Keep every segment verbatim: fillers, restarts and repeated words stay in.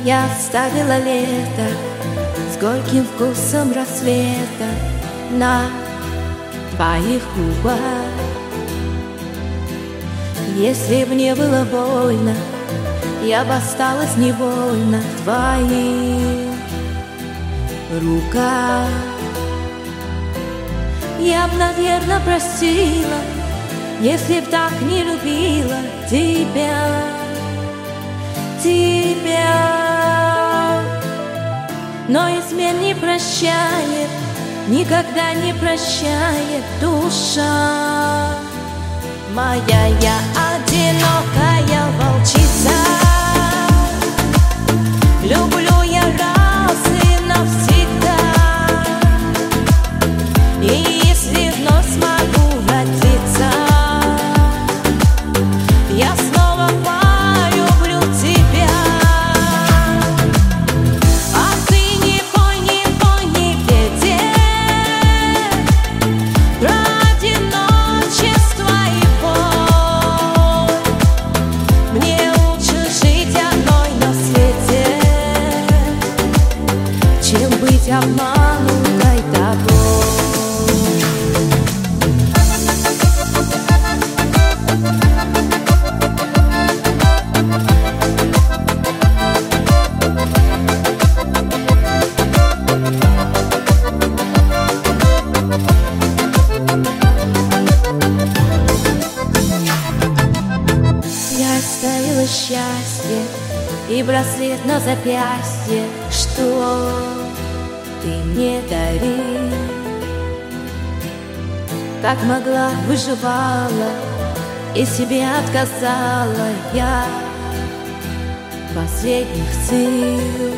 Я оставила лето с горьким вкусом рассвета на твоих губах. Если б не было больно, я бы осталась невольно в твоих руках. Я б, наверное, простила, если б так не любила тебя, тебя. Но измен не прощает, никогда не прощает душа моя. Я одинокая волчица, люблю я раз и навсегда. И если вновь смогу вратиться, я снова полюблю тебя. А ты не пой, не пой, не пейте про одиночество и боль. Мне лучше жить одной на свете, чем быть обманутой тобой. Я оставила счастье и браслет на запястье, что ты мне дарил. Как могла, выживала и себе отказала я последних сил.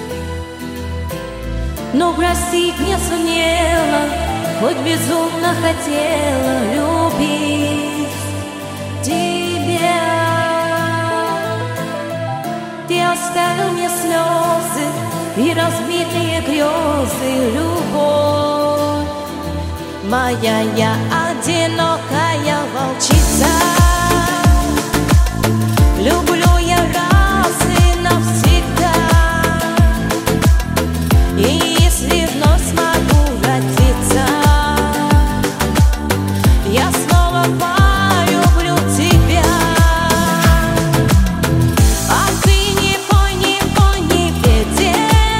Но простить не сумела, хоть безумно хотела любить тебя. Ты оставил мне слезы и разбитые грезы, любовь моя. Я одинокая волчица, люблю я раз и навсегда. И если вновь смогу вратиться, я снова полюблю тебя. А ты не пой, не пой, не пейте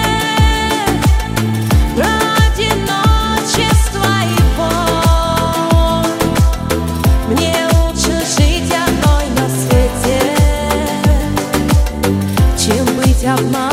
про одиночество и боль. Мне лучше жить одной на свете, чем быть обманутой.